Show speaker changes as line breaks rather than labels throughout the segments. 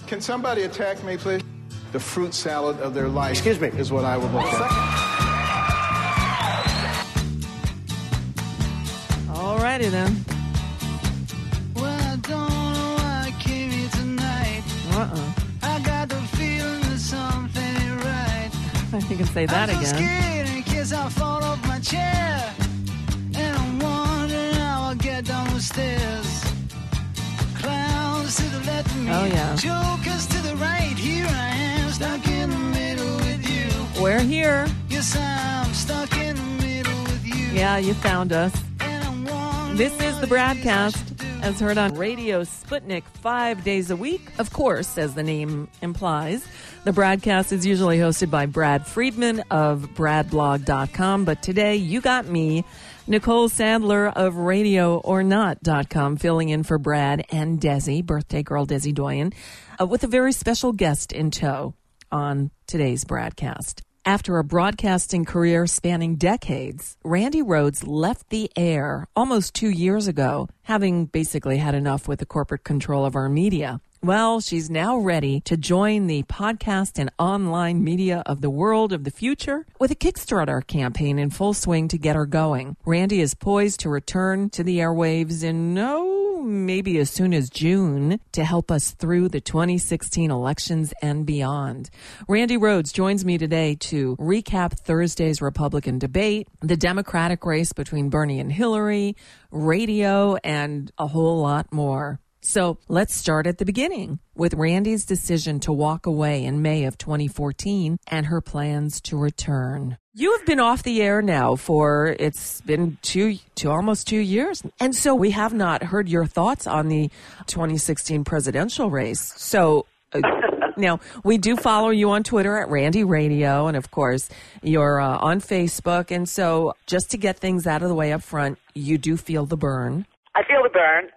Can somebody attack me, please? The fruit salad of their life.
Excuse me.
Is what I would look at.
All righty then.
Well, I don't know why I came here tonight. I got the feeling that something ain't right.
You can say that
I'm
again.
scared in case I fall off my chair. And I'm wondering how I'll get down the stairs. Clowns to the left of me.
Oh, yeah.
Jokers to the right. Here I am, stuck in the middle with you.
We're here.
Yes, I'm stuck in the middle with you.
Yeah, you found us.
And I'm wondering
This is the
what it is I
broadcast,
should do.
as heard on Radio Sputnik 5 days a week. Of course, as the name implies, the broadcast is usually hosted by Brad Friedman of bradblog.com. But today, you got me, Nicole Sandler of RadioOrNot.com, filling in for Brad and Desi, birthday girl Desi Doyen, with a very special guest in tow on today's broadcast. After a broadcasting career spanning decades, Randi Rhodes left the air almost 2 years ago, having basically had enough with the corporate control of our media. Well, she's now ready to join the podcast and online media of the world of the future with a Kickstarter campaign in full swing to get her going. Randi is poised to return to the airwaves in maybe as soon as June to help us through the 2016 elections and beyond. Randi Rhodes joins me today to recap Thursday's Republican debate, the Democratic race between Bernie and Hillary, radio, and a whole lot more. So let's start at the beginning with Randi's decision to walk away in May of 2014 and her plans to return. You have been off the air now for, it's been almost 2 years. And so we have not heard your thoughts on the 2016 presidential race. So now we do follow you on Twitter at Randi Radio. And of course, you're on Facebook. And so just to get things out of the way up front, you do feel the burn.
I feel the burn.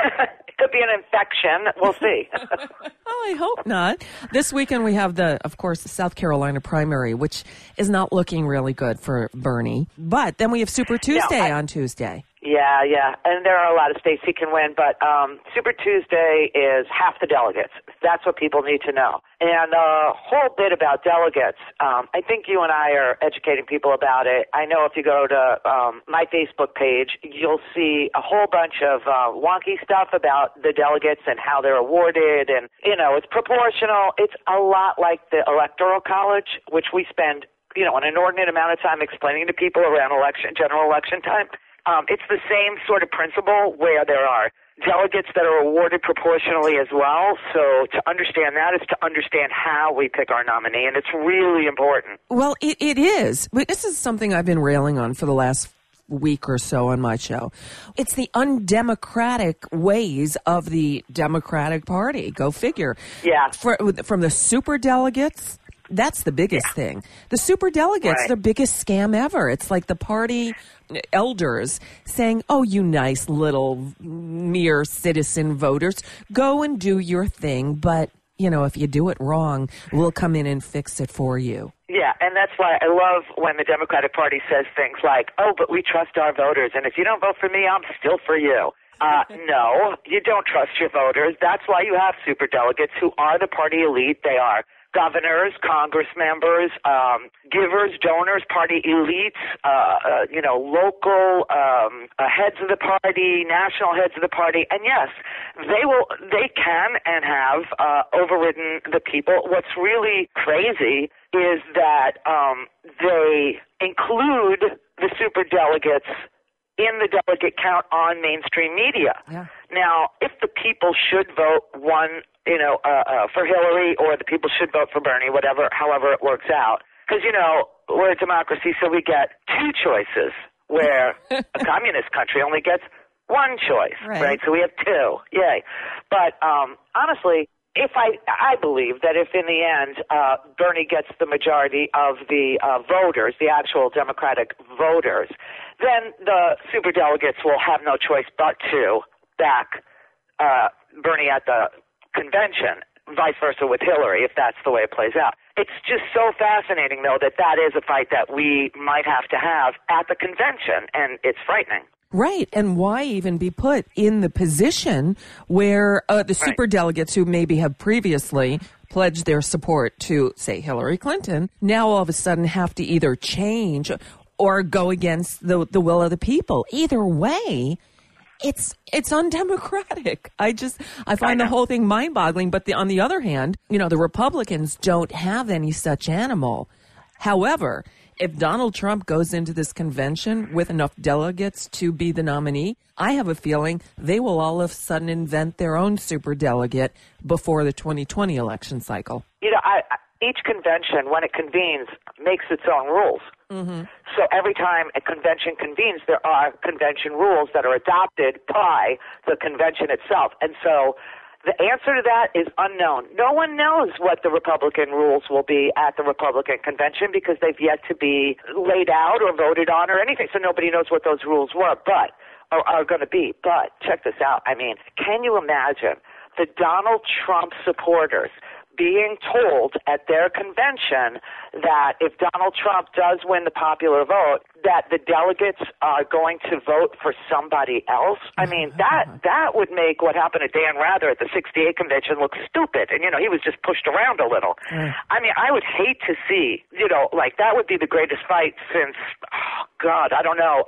Could be an infection. We'll see.
Oh, I hope not. This weekend we have the South Carolina primary, which is not looking really good for Bernie. But then we have Super Tuesday on Tuesday.
Yeah. And there are a lot of states he can win, but Super Tuesday is half the delegates. That's what people need to know. And a whole bit about delegates. I think you and I are educating people about it. I know if you go to my Facebook page, you'll see a whole bunch of wonky stuff about the delegates and how they're awarded. And, it's proportional. It's a lot like the Electoral College, which we spend, an inordinate amount of time explaining to people around general election time. It's the same sort of principle where there are delegates that are awarded proportionally as well. So to understand that is to understand how we pick our nominee, and it's really important.
Well, it is. But this is something I've been railing on for the last week or so on my show. It's the undemocratic ways of the Democratic Party. Go figure.
Yeah.
From the super delegates. That's the biggest thing. The super delegates, the biggest scam ever. It's like the party elders saying, oh, you nice little mere citizen voters, go and do your thing. But, if you do it wrong, we'll come in and fix it for you.
Yeah, and that's why I love when the Democratic Party says things like, oh, but we trust our voters, and if you don't vote for me, I'm still for you. No, you don't trust your voters. That's why you have super delegates who are the party elite. They are governors, congress members, givers, donors, party elites, local heads of the party, national heads of the party. And yes, they can and have overridden the people. What's really crazy is that they include the super delegates in the delegate count on mainstream media.
Yeah.
Now, if the people should vote for Hillary, or the people should vote for Bernie, however it works out, because, we're a democracy, so we get two choices, where a communist country only gets one choice, right? So we have two. Yay. But honestly, if I believe that if in the end Bernie gets the majority of the voters, the actual Democratic voters, then the superdelegates will have no choice but to back Bernie at the convention, vice versa with Hillary, if that's the way it plays out. It's just so fascinating, though, that is a fight that we might have to have at the convention, and it's frightening.
Right. And why even be put in the position where the superdelegates who maybe have previously pledged their support to, say, Hillary Clinton, now all of a sudden have to either change or go against the will of the people. Either way, it's undemocratic. I find the whole thing mind-boggling. But on the other hand, the Republicans don't have any such animal. However, if Donald Trump goes into this convention with enough delegates to be the nominee, I have a feeling they will all of a sudden invent their own superdelegate before the 2020 election cycle.
Each convention, when it convenes, makes its own rules. Mm-hmm. So every time a convention convenes, there are convention rules that are adopted by the convention itself. And so the answer to that is unknown. No one knows what the Republican rules will be at the Republican convention because they've yet to be laid out or voted on or anything. So nobody knows what those rules were, but are going to be. But check this out. I mean, can you imagine the Donald Trump supporters being told at their convention that if Donald Trump does win the popular vote, that the delegates are going to vote for somebody else? I mean, that would make what happened to Dan Rather at the 68 convention look stupid. And, he was just pushed around a little. I mean, I would hate to see, that would be the greatest fight since, I don't know,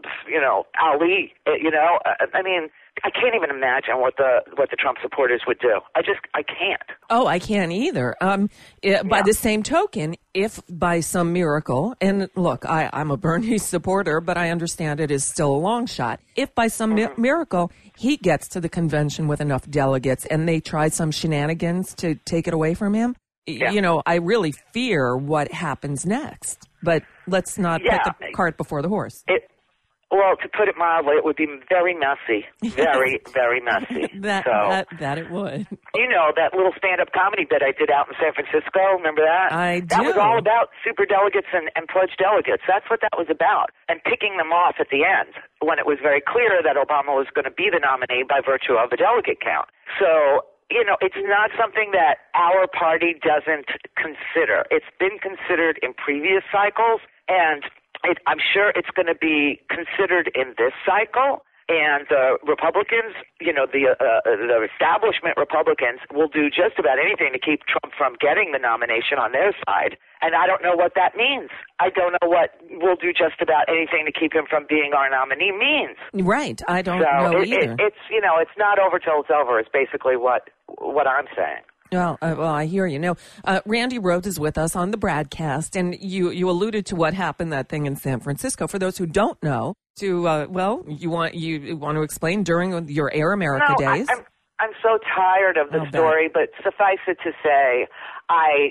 Ali, I mean, I can't even imagine what the Trump supporters would do. I can't.
Oh, I can't either. By the same token, if by some miracle, and look, I'm a Bernie supporter, but I understand it is still a long shot. If by some miracle he gets to the convention with enough delegates and they try some shenanigans to take it away from him, I really fear what happens next. But let's not put the cart before the horse.
Well, to put it mildly, it would be very messy. Very, very messy.
that it would.
That little stand-up comedy bit I did out in San Francisco, remember that?
I do.
That was all about superdelegates and pledged delegates. That's what that was about. And picking them off at the end when it was very clear that Obama was going to be the nominee by virtue of the delegate count. So, it's not something that our party doesn't consider. It's been considered in previous cycles, and I'm sure it's going to be considered in this cycle. And Republicans, the establishment Republicans will do just about anything to keep Trump from getting the nomination on their side. And I don't know what that means. I don't know what we'll do just about anything to keep him from being our nominee means.
Right. I don't know either.
It's not over till it's over is basically what I'm saying.
Well, I hear you. Randy Rhoads is with us on the broadcast, and you alluded to what happened, that thing in San Francisco. For those who don't know, you want to explain during your Air America days?
I'm so tired of the story, but suffice it to say, I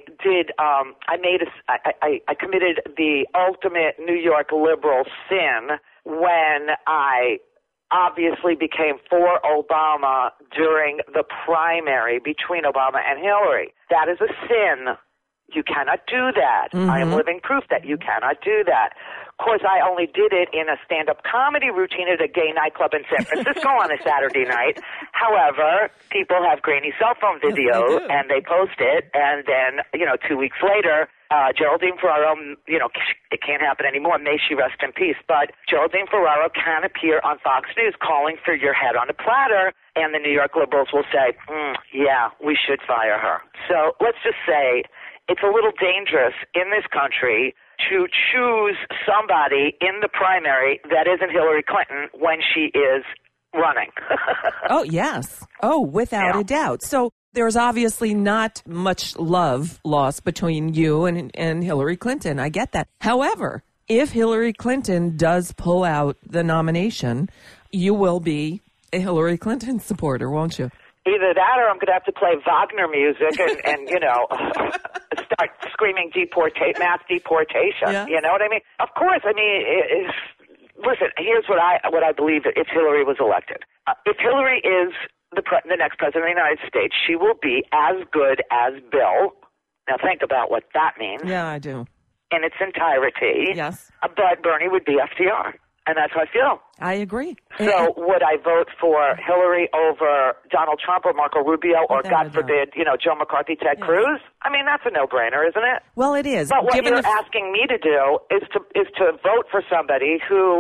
committed the ultimate New York liberal sin when I obviously became for Obama during the primary between Obama and Hillary. That is a sin. You cannot do that. Mm-hmm. I am living proof that you cannot do that. Of course, I only did it in a stand-up comedy routine at a gay nightclub in San Francisco on a Saturday night. However, people have grainy cell phone videos, and they post it, and then, 2 weeks later, Geraldine Ferraro, it can't happen anymore. May she rest in peace. But Geraldine Ferraro can appear on Fox News calling for your head on a platter, and the New York liberals will say, yeah, we should fire her. So let's just say it's a little dangerous in this country to choose somebody in the primary that isn't Hillary Clinton when she is running.
Oh, yes. Oh, without a doubt. So there's obviously not much love lost between you and Hillary Clinton. I get that. However, if Hillary Clinton does pull out the nomination, you will be a Hillary Clinton supporter, won't you?
Either that or I'm going to have to play Wagner music and start screaming mass deportation. Yeah. You know what I mean? Of course. I mean, listen, here's what I believe if Hillary was elected. If Hillary is the next president of the United States, she will be as good as Bill. Now think about what that means.
Yeah, I do.
In its entirety.
Yes.
But Bernie would be FDR. And that's how I feel.
I agree.
So would I vote for Hillary over Donald Trump or Marco Rubio or, God forbid, Joe McCarthy, Ted Cruz? I mean, that's a no-brainer, isn't it?
Well, it is.
But what you're asking me to do is to vote for somebody who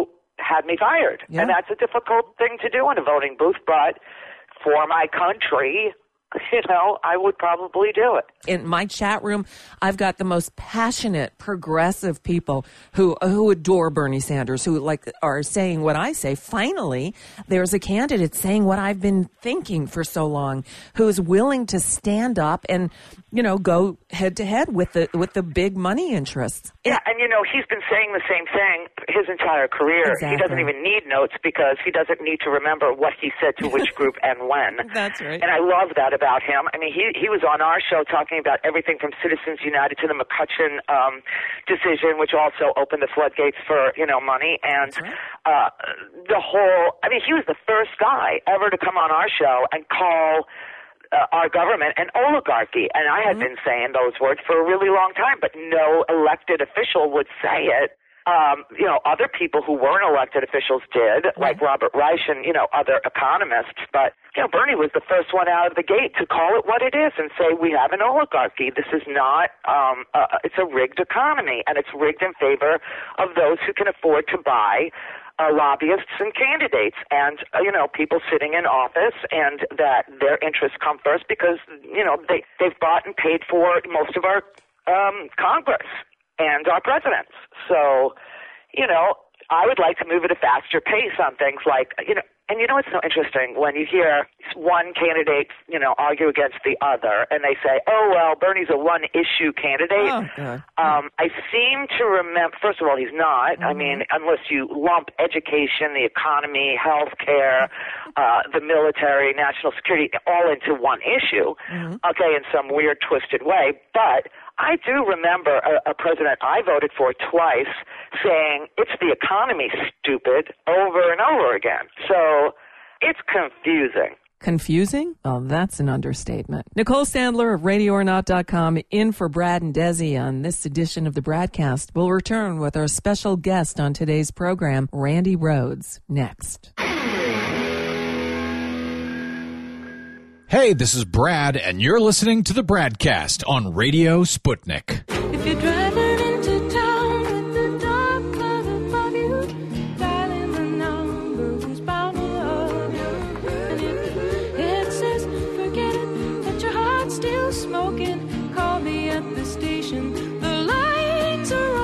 had me fired.
Yeah.
And that's a difficult thing to do in a voting booth, but for my country, I would probably do it.
In my chat room, I've got the most passionate, progressive people who adore Bernie Sanders, who are saying what I say. Finally, there's a candidate saying what I've been thinking for so long, who is willing to stand up and, go head to head with the big money interests.
Yeah, and he's been saying the same thing his entire career.
Exactly.
He doesn't even need notes because he doesn't need to remember what he said to which group and when.
That's right.
And I love that about him. I mean, he was on our show talking about everything from Citizens United to the McCutcheon decision, which also opened the floodgates for, money. And he was the first guy ever to come on our show and call our government an oligarchy. And I had been saying those words for a really long time, but no elected official would say it. Other people who weren't elected officials did, like Robert Reich and, other economists. But, Bernie was the first one out of the gate to call it what it is and say, we have an oligarchy. This is not, it's a rigged economy, and it's rigged in favor of those who can afford to buy lobbyists and candidates and, people sitting in office, and that their interests come first because, they've bought and paid for most of our Congress and our presidents. So, I would like to move at a faster pace on things like, and it's so interesting when you hear one candidate, argue against the other, and they say, oh, well, Bernie's a one-issue candidate.
Oh, God.
I seem to remember, first of all, he's not. I mean, unless you lump education, the economy, health care, the military, national security, all into one issue, okay, in some weird, twisted way. But I do remember a president I voted for twice saying, it's the economy, stupid, over and over again. So it's confusing.
Confusing? Oh, that's an understatement. Nicole Sandler of RadioOrNot.com in for Brad and Desi on this edition of the Bradcast. We'll return with our special guest on today's program, Randy Rhoads, next.
Hey, this is Brad, and you're listening to the Bradcast on Radio Sputnik.
If you're driving into town with the dark cloud above you, dialing the number who's bound to love you. And if it says forget it, but your heart's still smoking, call me at the station. The lights are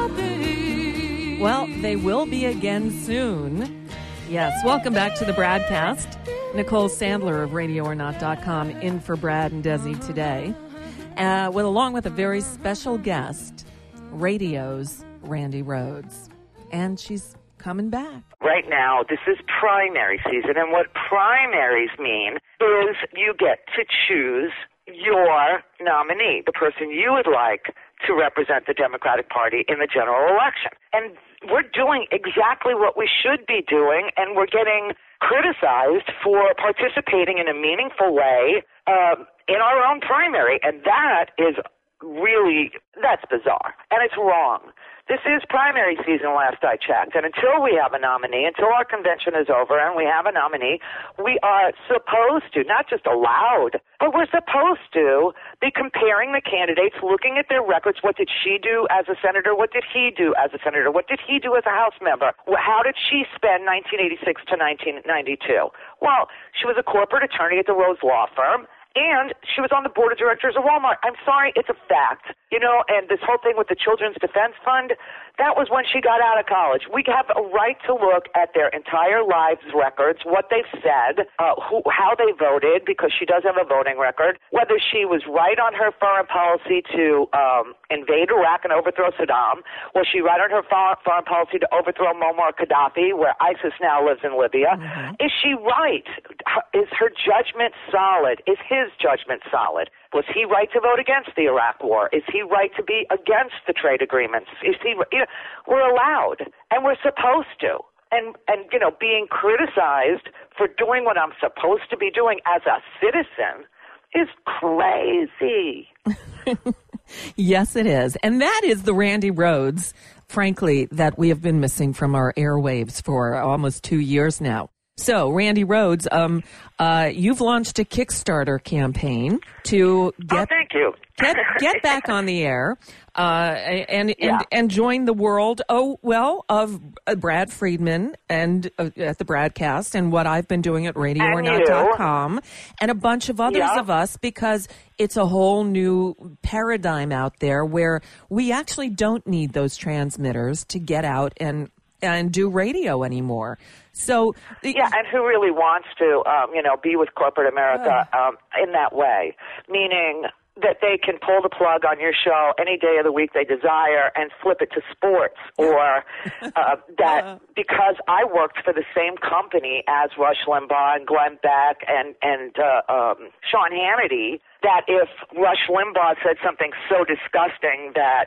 open.
Well, they will be again soon. Yes, welcome back to the Bradcast. Nicole Sandler of RadioOrNot.com in for Brad and Desi today, along with a very special guest, Radio's Randy Rhoads. And she's coming back.
Right now, this is primary season, and what primaries mean is you get to choose your nominee, the person you would like to represent the Democratic Party in the general election. And we're doing exactly what we should be doing, and we're getting criticized for participating in a meaningful way in our own primary. And that is that's bizarre. And it's wrong. This is primary season, last I checked, and until we have a nominee, until our convention is over and we have a nominee, we are supposed to, not just allowed, but we're supposed to be comparing the candidates, looking at their records. What did she do as a senator? What did he do as a senator? What did he do as a House member? How did she spend 1986 to 1992? Well, she was a corporate attorney at the Rose Law Firm, and she was on the board of directors of Walmart. I'm sorry, it's a fact. And this whole thing with the Children's Defense Fund, that was when she got out of college. We have a right to look at their entire lives records, what they've said, how they voted, because she does have a voting record, whether she was right on her foreign policy to invade Iraq and overthrow Saddam. Was she right on her foreign policy to overthrow Muammar Gaddafi, where ISIS now lives in Libya? Is she right? Is her judgment solid? Is his judgment solid? Was he right to vote against the Iraq war? Is he right to be against the trade agreements? Is he? We're allowed, and we're supposed to. And being criticized for doing what I'm supposed to be doing as a citizen is crazy.
Yes, it is. And that is the Randy Rhoads, frankly, that we have been missing from our airwaves for almost 2 years now. So, Randy Rhodes, you've launched a Kickstarter campaign to get
thank you.
get back on the air and join the world. Of Brad Friedman and at the Bradcast and what I've been doing at RadioOrNot.com and a bunch of others of us, because it's a whole new paradigm out there where we actually don't need those transmitters to get out and do radio anymore. So
and who really wants to, be with corporate America in that way? Meaning that they can pull the plug on your show any day of the week they desire and flip it to sports, or that because I worked for the same company as Rush Limbaugh and Glenn Beck and Sean Hannity, that if Rush Limbaugh said something so disgusting that,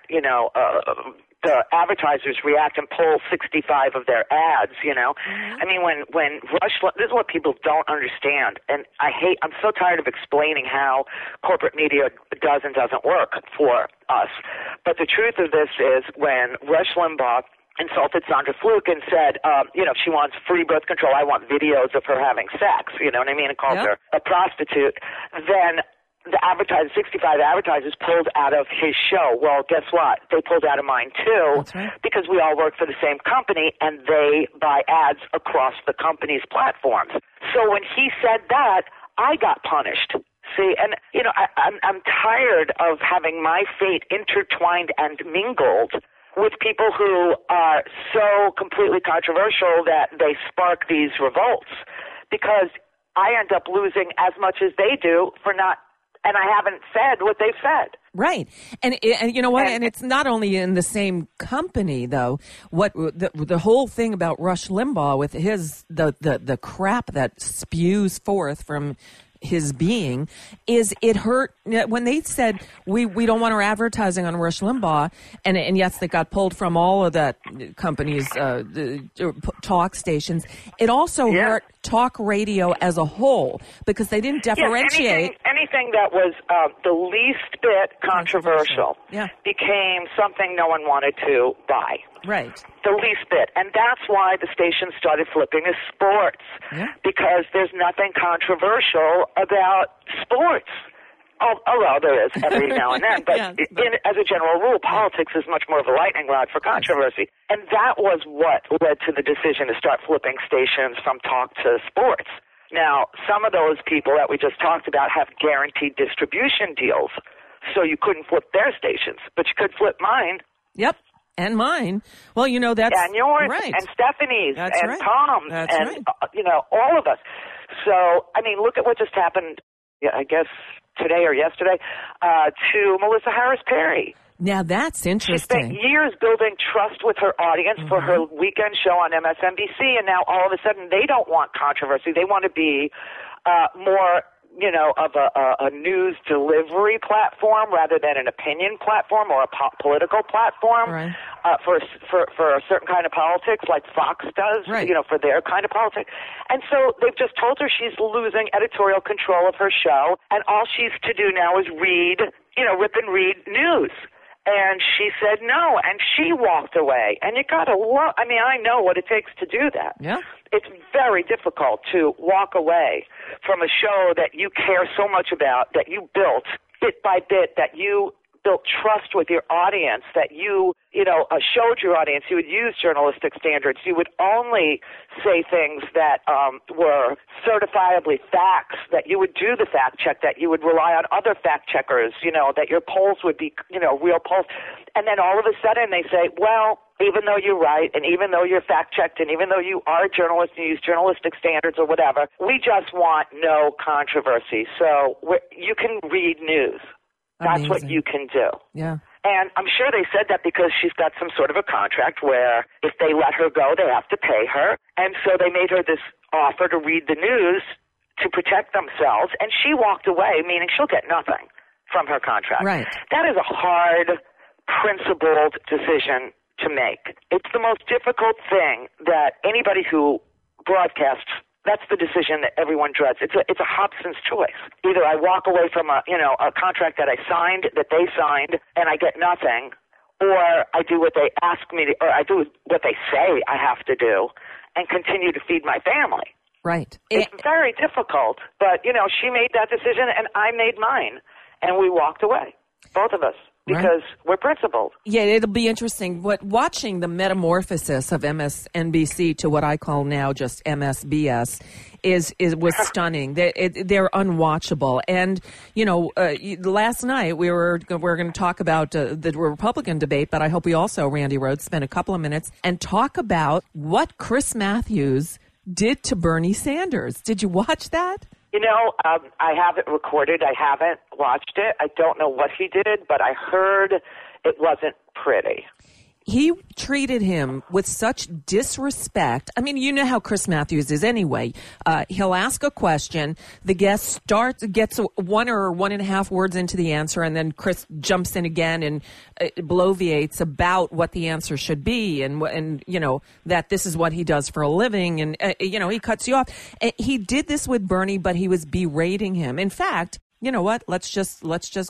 the advertisers react and pull 65 of their ads, I mean, when Rush, this is what people don't understand. And I'm so tired of explaining how corporate media does and doesn't work for us. But the truth of this is when Rush Limbaugh insulted Sandra Fluke and said, if she wants free birth control, I want videos of her having sex, you know what I mean, and called her a prostitute, then the 65 advertisers pulled out of his show. Well, guess what? They pulled out of mine too, because we all work for the same company and they buy ads across the company's platforms. So when he said that, I got punished. See, and I'm tired of having my fate intertwined and mingled with people who are so completely controversial that they spark these revolts, because I end up losing as much as they do for not. And I haven't said what they've said.
Right. And you know what? And it's not only in the same company, though. What the whole thing about Rush Limbaugh with the crap that spews forth from his being is it hurt when they said we don't want our advertising on Rush Limbaugh, and yes, they got pulled from all of that company's talk stations. It also hurt talk radio as a whole because they didn't differentiate.
Anything that was the least bit controversial became something no one wanted to buy.
Right.
The least bit. And that's why the station started flipping to sports, because there's nothing controversial about sports. Although there is every now and then, but as a general rule, politics is much more of a lightning rod for controversy. And that was what led to the decision to start flipping stations from talk to sports. Now, some of those people that we just talked about have guaranteed distribution deals, so you couldn't flip their stations, but you could flip mine.
Yep. And mine. Well, that's
and yours,
right.
And Stephanie's,
that's
and
right.
Tom's,
that's
and
right.
All of us. So, I mean, look at what just happened. I guess today or yesterday to Melissa Harris Perry.
Now that's interesting.
She spent years building trust with her audience for her weekend show on MSNBC, and now all of a sudden they don't want controversy. They want to be more of a news delivery platform rather than an opinion platform or a political platform for a certain kind of politics like Fox does, for their kind of politics. And so they've just told her she's losing editorial control of her show, and all she's to do now is rip and read news. And she said no, and she walked away. And you got to I know what it takes to do that.
Yeah.
It's very difficult to walk away from a show that you care so much about, that you built bit by bit, that you built trust with your audience, that you showed your audience you would use journalistic standards. You would only say things that were certifiably facts, that you would do the fact check, that you would rely on other fact checkers, that your polls would be, real polls. And then all of a sudden they say, well, even though you're right, and even though you're fact-checked, and even though you are a journalist and you use journalistic standards or whatever, we just want no controversy. So you can read news. That's what you can do.
Yeah.
And I'm sure they said that because she's got some sort of a contract where if they let her go, they have to pay her. And so they made her this offer to read the news to protect themselves, and she walked away, meaning she'll get nothing from her contract.
Right.
That is a hard, principled decision to make. It's the most difficult thing that anybody who broadcasts, that's the decision that everyone dreads. It's a Hobson's choice. Either I walk away from a contract that I signed, that they signed, and I get nothing, or I do what they ask me to, or I do what they say I have to do and continue to feed my family.
Right.
It's very difficult, but, she made that decision and I made mine, and we walked away, both of us, because we're principled.
Yeah, it'll be interesting. Watching the metamorphosis of MSNBC to what I call now just MSBS was stunning. They're unwatchable. And, last night we're going to talk about the Republican debate, but I hope we also, Randy Rhodes, spend a couple of minutes and talk about what Chris Matthews did to Bernie Sanders. Did you watch that?
I have it recorded. I haven't watched it. I don't know what he did, but I heard it wasn't pretty.
He treated him with such disrespect. I mean, you know how Chris Matthews is anyway. He'll ask a question. The guest gets 1 or 1.5 words into the answer, and then Chris jumps in again and bloviates about what the answer should be, and that this is what he does for a living, and he cuts you off. He did this with Bernie, but he was berating him. In fact, you know what? Let's just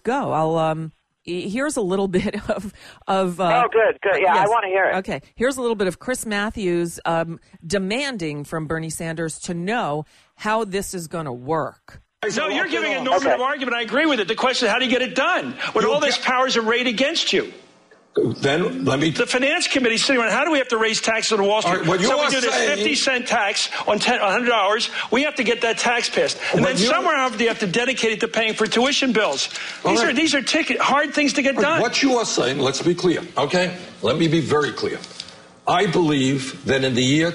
go. Here's a little bit of
oh, good. Yeah,
yes.
I want to hear it.
Okay. Here's a little bit of Chris Matthews demanding from Bernie Sanders to know how this is going to work.
No, you're giving a normative argument. I agree with it. The question is, how do you get it done when all these powers are arrayed against you?
Then let me...
The finance committee is sitting around, how do we have to raise taxes on Wall Street?
Right, what you
so we
are
do this
saying...
50-cent tax on $100. We have to get that tax passed. And then somewhere you have to dedicate it to paying for tuition bills. These are hard things to get done.
What you are saying, let's be clear, okay? Let me be very clear. I believe that in the year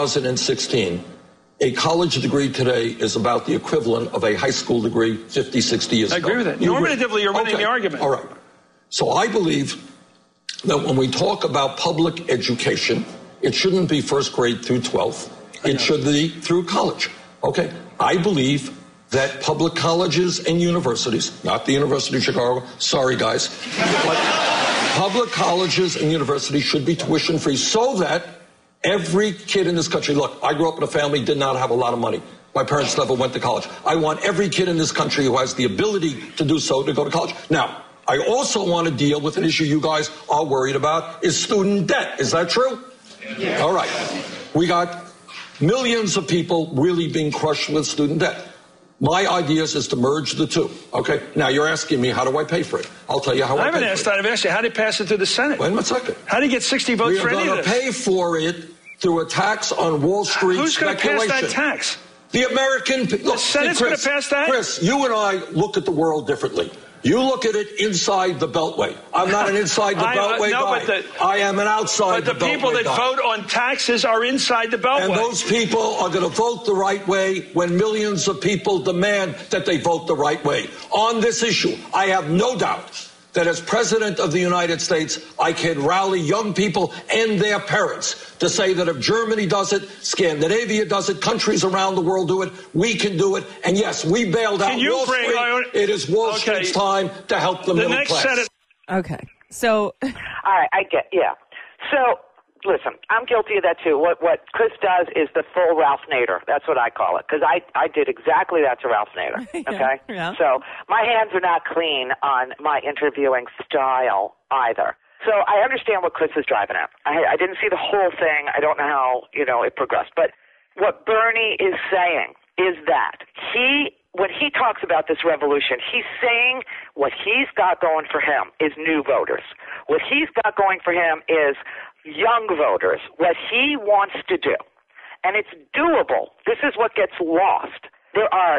2016, a college degree today is about the equivalent of a high school degree 50, 60 years ago.
I agree with it. Normatively, you're winning the argument.
All right. So I believe that when we talk about public education, it shouldn't be first grade through 12th. It should be through college. Okay? I believe that public colleges and universities, not the University of Chicago, sorry guys, but public colleges and universities should be tuition free so that every kid in this country, look, I grew up in a family that did not have a lot of money. My parents never went to college. I want every kid in this country who has the ability to do so to go to college. Now, I also want to deal with an issue you guys are worried about, is student debt. Is that true? Yeah. All right. We got millions of people really being crushed with student debt. My idea is to merge the two. Okay? Now, you're asking me, how do I pay for it? I'll tell you how I pay for it.
I haven't asked that. I've asked you, how do you pass it through the Senate?
Wait a second.
How do you get 60 votes for any of this?
We are going to pay for it through a tax on Wall Street
Who's going to pass that tax?
The American... Look,
the Senate's going to pass that?
Chris, you and I look at the world differently. You look at it inside the Beltway. I'm not an inside the Beltway guy. I am an outside the Beltway guy.
But the people that vote on taxes are inside the Beltway.
And those people are going to vote the right way when millions of people demand that they vote the right way. On this issue, I have no doubt that as President of the United States, I can rally young people and their parents to say that if Germany does it, Scandinavia does it, countries around the world do it, we can do it. And yes, we bailed out Wall Street. It is Wall Street's time to help the middle class.
Okay. So.
All right, I get, yeah. So, listen, I'm guilty of that too. What Chris does is the full Ralph Nader. That's what I call it, because I did exactly that to Ralph Nader. Okay?
Yeah.
So my hands are not clean on my interviewing style either. So I understand what Chris is driving at. I didn't see the whole thing. I don't know how, it progressed. But what Bernie is saying is that when he talks about this revolution, he's saying what he's got going for him is new voters. What he's got going for him is young voters, what he wants to do. And it's doable. This is what gets lost. There are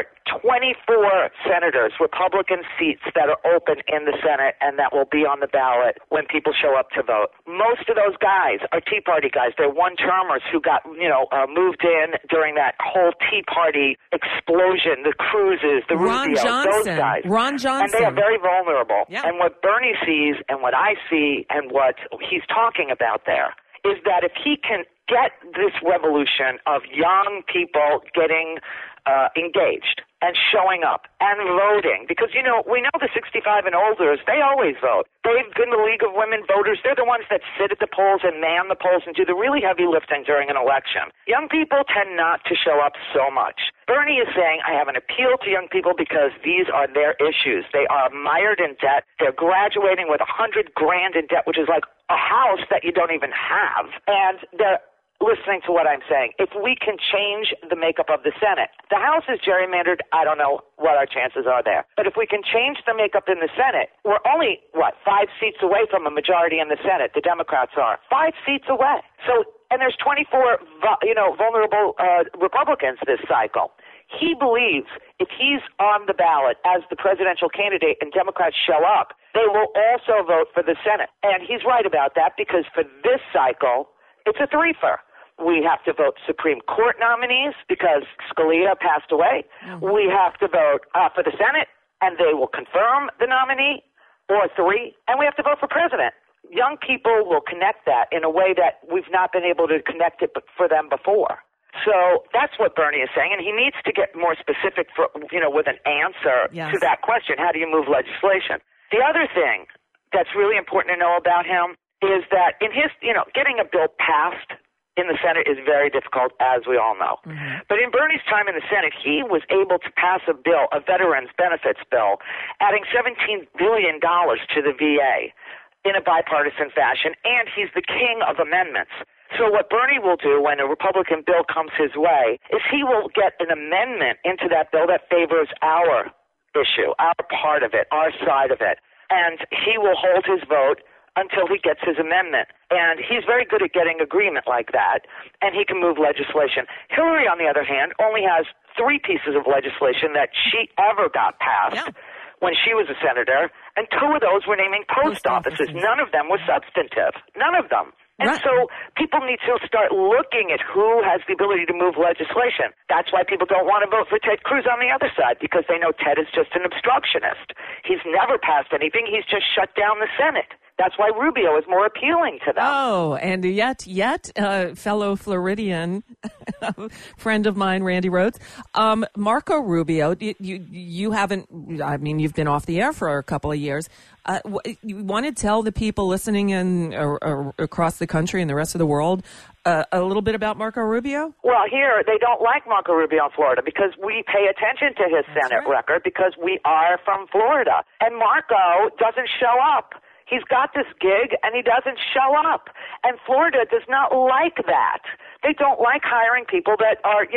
24 senators, Republican seats that are open in the Senate and that will be on the ballot when people show up to vote. Most of those guys are Tea Party guys. They're one-termers who got, moved in during that whole Tea Party explosion, the Cruzes, the Rubio, those guys.
Ron Johnson.
And they are very vulnerable.
Yeah.
And what Bernie sees and what I see and what he's talking about there is that if he can get this revolution of young people getting engaged and showing up and voting, because, we know the 65 and olders, they always vote. They've been the League of Women Voters. They're the ones that sit at the polls and man the polls and do the really heavy lifting during an election. Young people tend not to show up so much. Bernie is saying, I have an appeal to young people because these are their issues. They are mired in debt. They're graduating with $100,000 in debt, which is like a house that you don't even have. And they're listening to what I'm saying. If we can change the makeup of the Senate, the House is gerrymandered. I don't know what our chances are there. But if we can change the makeup in the Senate, we're only, 5 seats away from a majority in the Senate. The Democrats are 5 seats away. So, and there's 24, vulnerable Republicans this cycle. He believes if he's on the ballot as the presidential candidate and Democrats show up, they will also vote for the Senate. And he's right about that because for this cycle, it's a threefer. We have to vote Supreme Court nominees because Scalia passed away. Mm-hmm. We have to vote for the Senate, and they will confirm the nominee, or 3. And we have to vote for president. Young people will connect that in a way that we've not been able to connect it for them before. So that's what Bernie is saying, and he needs to get more specific with an answer to that question. How do you move legislation? The other thing that's really important to know about him is that in his, getting a bill passed in the Senate is very difficult, as we all know. Mm-hmm. But in Bernie's time in the Senate, he was able to pass a bill, a veterans benefits bill, adding $17 billion to the VA in a bipartisan fashion, and he's the king of amendments. So what Bernie will do when a Republican bill comes his way is he will get an amendment into that bill that favors our issue, our part of it, our side of it. And he will hold his vote until he gets his amendment. And he's very good at getting agreement like that, and he can move legislation. Hillary, on the other hand, only has 3 pieces of legislation that she ever got passed when she was a senator, and 2 of those were naming post offices. None of them were substantive. None of them. And so people need to start looking at who has the ability to move legislation. That's why people don't want to vote for Ted Cruz on the other side, because they know Ted is just an obstructionist. He's never passed anything. He's just shut down the Senate. That's why Rubio is more appealing to them.
Oh, and yet, fellow Floridian friend of mine, Randy Rhodes, Marco Rubio, you haven't, you've been off the air for a couple of years. You want to tell the people listening in across the country and the rest of the world a little bit about Marco Rubio?
Well, here, they don't like Marco Rubio in Florida because we pay attention to his Senate record because we are from Florida. And Marco doesn't show up. He's got this gig, and he doesn't show up. And Florida does not like that. They don't like hiring people that are,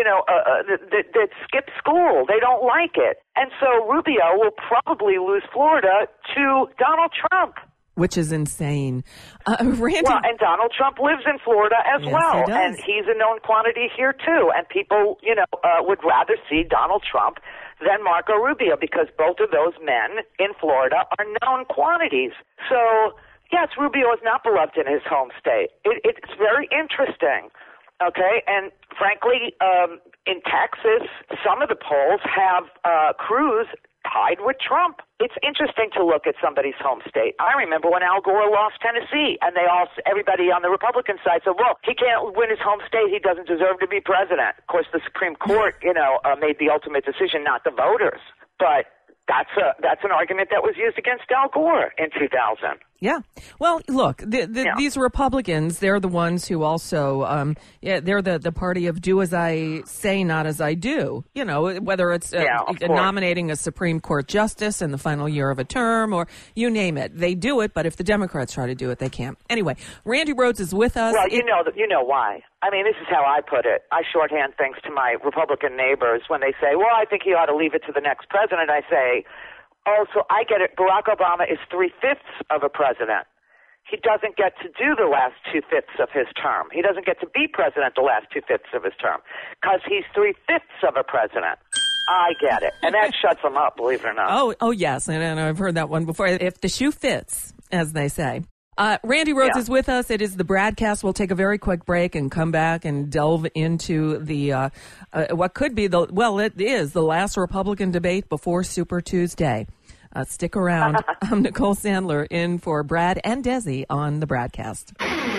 that skip school. They don't like it. And so Rubio will probably lose Florida to Donald Trump.
Which is insane. Randy.
Well, and Donald Trump lives in Florida as well.
He does.
And he's a known quantity here, too. And people, would rather see Donald Trump than Marco Rubio because both of those men in Florida are known quantities. So, yes, Rubio is not beloved in his home state. It's very interesting, okay? And frankly, in Texas, some of the polls have Cruz tied with Trump. It's interesting to look at somebody's home state. I remember when Al Gore lost Tennessee, and everybody on the Republican side said, well, he can't win his home state. He doesn't deserve to be president. Of course, the Supreme Court, made the ultimate decision, not the voters. But that's an argument that was used against Al Gore in 2000.
Yeah. Well, look, these Republicans, they're the ones who also, they're the party of do as I say, not as I do. Whether it's nominating a Supreme Court justice in the final year of a term or you name it. They do it, but if the Democrats try to do it, they can't. Anyway, Randy Rhodes is with us.
Well, you know why. This is how I put it. I shorthand things to my Republican neighbors when they say, well, I think he ought to leave it to the next president. I say, oh, so I get it. Barack Obama is 3/5 of a president. He doesn't get to do the last 2/5 of his term. He doesn't get to be president the last 2/5 of his term because he's 3/5 of a president. I get it. And that shuts him up, believe it or not.
Oh yes. And I've heard that one before. If the shoe fits, as they say. Randy Rhodes is with us. It is the Bradcast. We'll take a very quick break and come back and delve into the what could be it is the last Republican debate before Super Tuesday. Stick around. I'm Nicole Sandler in for Brad and Desi on the Bradcast.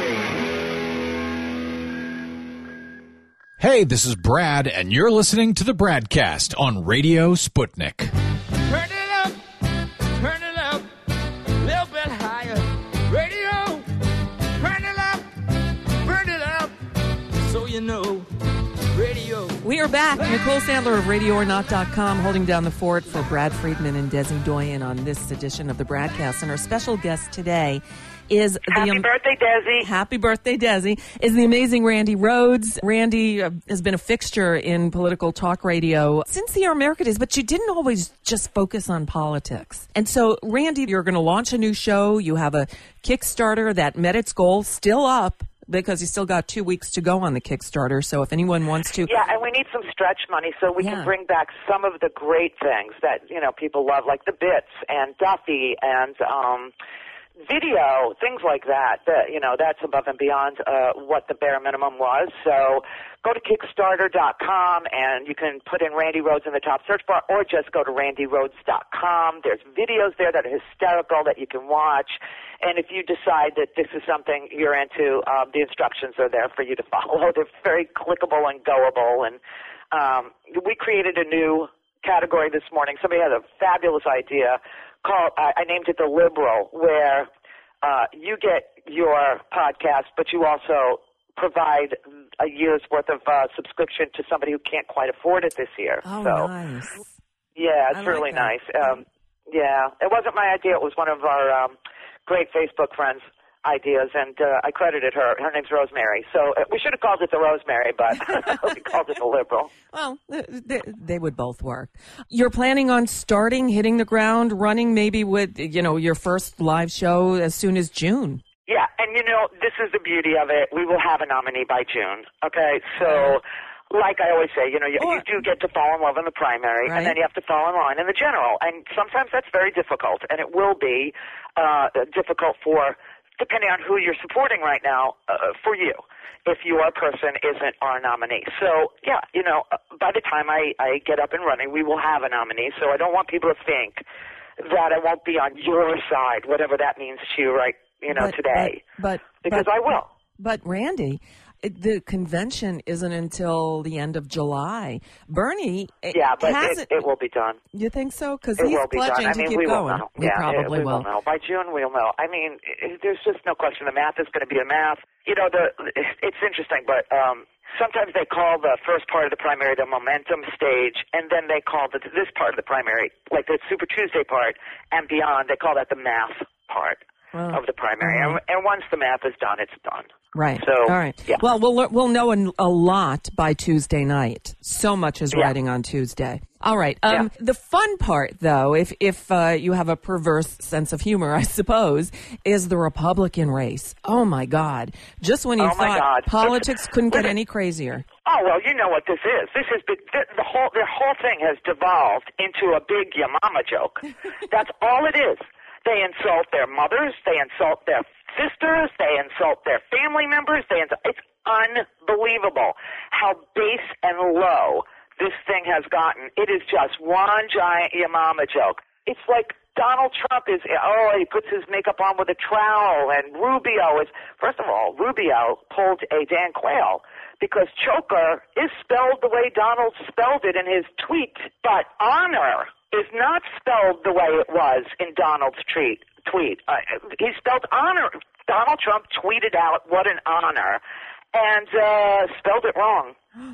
Hey, this is Brad, and you're listening to the Bradcast on Radio Sputnik.
Turn it up, a little bit higher. Radio, turn it up, burn it up, so you know. Radio.
We are back. Nicole Sandler of RadioOrNot.com holding down the fort for Brad Friedman and Desi Doyen on this edition of the Bradcast. And our special guest today is
Happy birthday, Desi.
Happy birthday, Desi. Is the amazing Randy Rhodes. Randy has been a fixture in political talk radio since the America days, but you didn't always just focus on politics. And so, Randy, you're going to launch a new show. You have a Kickstarter that met its goal, still up, because you still got 2 weeks to go on the Kickstarter. So if anyone wants to...
Yeah, and we need some stretch money so we can bring back some of the great things that, people love, like the Bits and Duffy and video, things like that. That's above and beyond what the bare minimum was. So go to Kickstarter.com and you can put in Randy Rhodes in the top search bar, or just go to RandyRhodes.com. There's videos there that are hysterical that you can watch. And if you decide that this is something you're into, the instructions are there for you to follow. They're very clickable and goable. And we created a new category this morning. Somebody had a fabulous idea called, I named it The Liberal, where you get your podcast, but you also provide a year's worth of subscription to somebody who can't quite afford it this year.
Oh,
so,
nice.
Yeah, it's really nice. Yeah, it wasn't my idea. It was one of our great Facebook friends' ideas, and I credited her. Her name's Rosemary. So we should have called it the Rosemary, but we called it the Liberal.
Well, they would both work. You're planning on hitting the ground running, maybe with, your first live show as soon as June.
Yeah, and this is the beauty of it. We will have a nominee by June, okay? So... like I always say, you do get to fall in love in the primary, and then you have to fall in line in the general. And sometimes that's very difficult, and it will be difficult depending on who you're supporting right now, for you, if your person isn't our nominee. So, yeah, by the time I get up and running, we will have a nominee. So I don't want people to think that I won't be on your side, whatever that means to you today. Because I will.
But, Randy... the convention isn't until the end of July. Bernie,
yeah, but it will be done.
You think so? Because he's pledging to keep
we
going.
Will know.
We probably will.
Know. By June, we'll know. I mean, there's just no question. The math is going to be a math. It's interesting, but sometimes they call the first part of the primary the momentum stage, and then they call this part of the primary, like the Super Tuesday part and beyond, they call that the math part of the primary. And once the math is done, it's done.
Right.
So,
all right.
Yeah.
Well, we'll know a lot by Tuesday night. So much is writing on Tuesday. All right. The fun part, though, if you have a perverse sense of humor, I suppose, is the Republican race. Oh my God! Just when you thought politics couldn't get any crazier.
Oh well, you know what this is. This has been the whole thing has devolved into a big your mama joke. That's all it is. They insult their mothers. They insult their sisters. They insult their family members. It's unbelievable how base and low this thing has gotten. It is just one giant your mama joke. It's like Donald Trump he puts his makeup on with a trowel, and Rubio first of all, Rubio pulled a Dan Quayle because choker is spelled the way Donald spelled it in his tweet, but honor is not spelled the way it was in Donald's tweet. He spelled honor. Donald Trump tweeted out what an honor and spelled it wrong.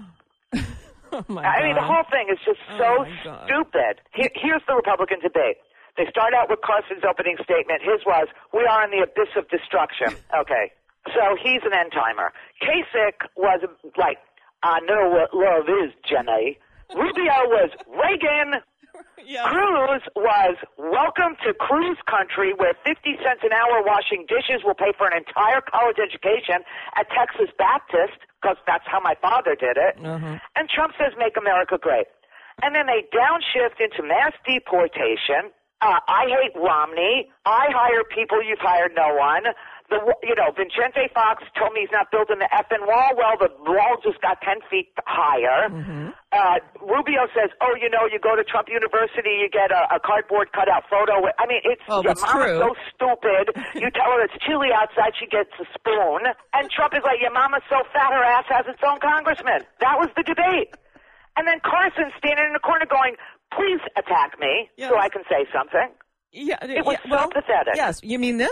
Oh my God.
I mean, the whole thing is just so stupid. Here's the Republican debate. They start out with Carson's opening statement. His was, we are in the abyss of destruction. Okay. So he's an end-timer. Kasich was like, I know what love is, Jenny. Rubio was Reagan.
Yeah.
Cruz was welcome to Cruz country, where 50 cents an hour washing dishes will pay for an entire college education at Texas Baptist, because that's how my father did it. And Trump says, make America great. And then they downshift into mass deportation. I hate Romney. I hire people, you've hired no one. Vicente Fox told me he's not building the effing wall. Well, the wall just got 10 feet higher. Rubio says, you go to Trump University, you get a cardboard cutout photo. I mean, your mama's so stupid. You tell her it's chilly outside, she gets a spoon. And Trump is like, your mama's so fat, her ass has its own congressman. That was the debate. And then Carson standing in the corner going, please attack me so I can say something.
Yeah,
it was so pathetic.
Yes, you mean this?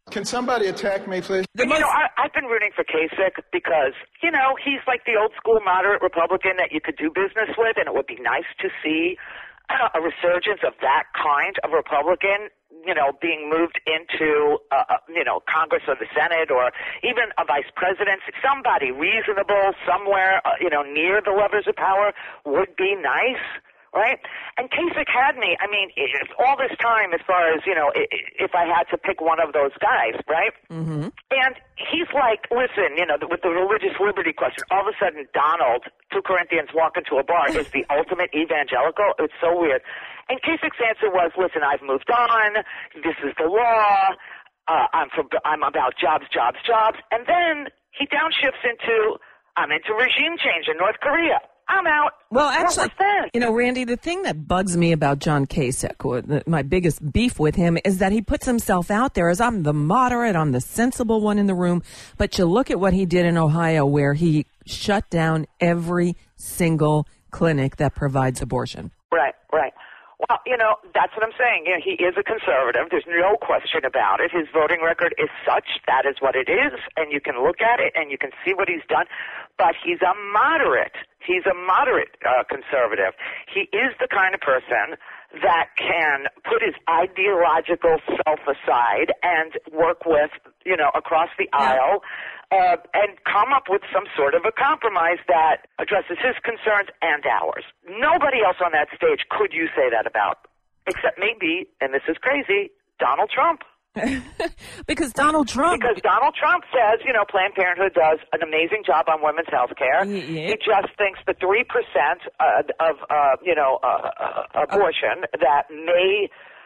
Can somebody attack me, please?
I've been rooting for Kasich because, he's like the old school moderate Republican that you could do business with, and it would be nice to see a resurgence of that kind of Republican, being moved into, Congress or the Senate or even a vice presidency. Somebody reasonable somewhere, near the levers of power would be nice. Right? And Kasich had me, all this time as far as, if I had to pick one of those guys, right? Mm-hmm. And he's like, listen, with the religious liberty question, all of a sudden Donald, 2 Corinthians walk into a bar, is the ultimate evangelical. It's so weird. And Kasich's answer was, listen, I've moved on. This is the law. I'm about jobs. And then he downshifts into, I'm into regime change in North Korea. I'm out.
Well, actually, Randy, the thing that bugs me about John Kasich, my biggest beef with him, is that he puts himself out there as I'm the moderate, I'm the sensible one in the room. But you look at what he did in Ohio, where he shut down every single clinic that provides abortion.
Right. Well, that's what I'm saying. He is a conservative. There's no question about it. His voting record is such, that is what it is, and you can look at it and you can see what he's done. But he's a moderate. He's a moderate conservative. He is the kind of person that can put his ideological self aside and work with, across the aisle, and come up with some sort of a compromise that addresses his concerns and ours. Nobody else on that stage could you say that about, except maybe, and this is crazy, Donald Trump.
Because Donald Trump
says, Planned Parenthood does an amazing job on women's health care. He just thinks the 3% of abortion that may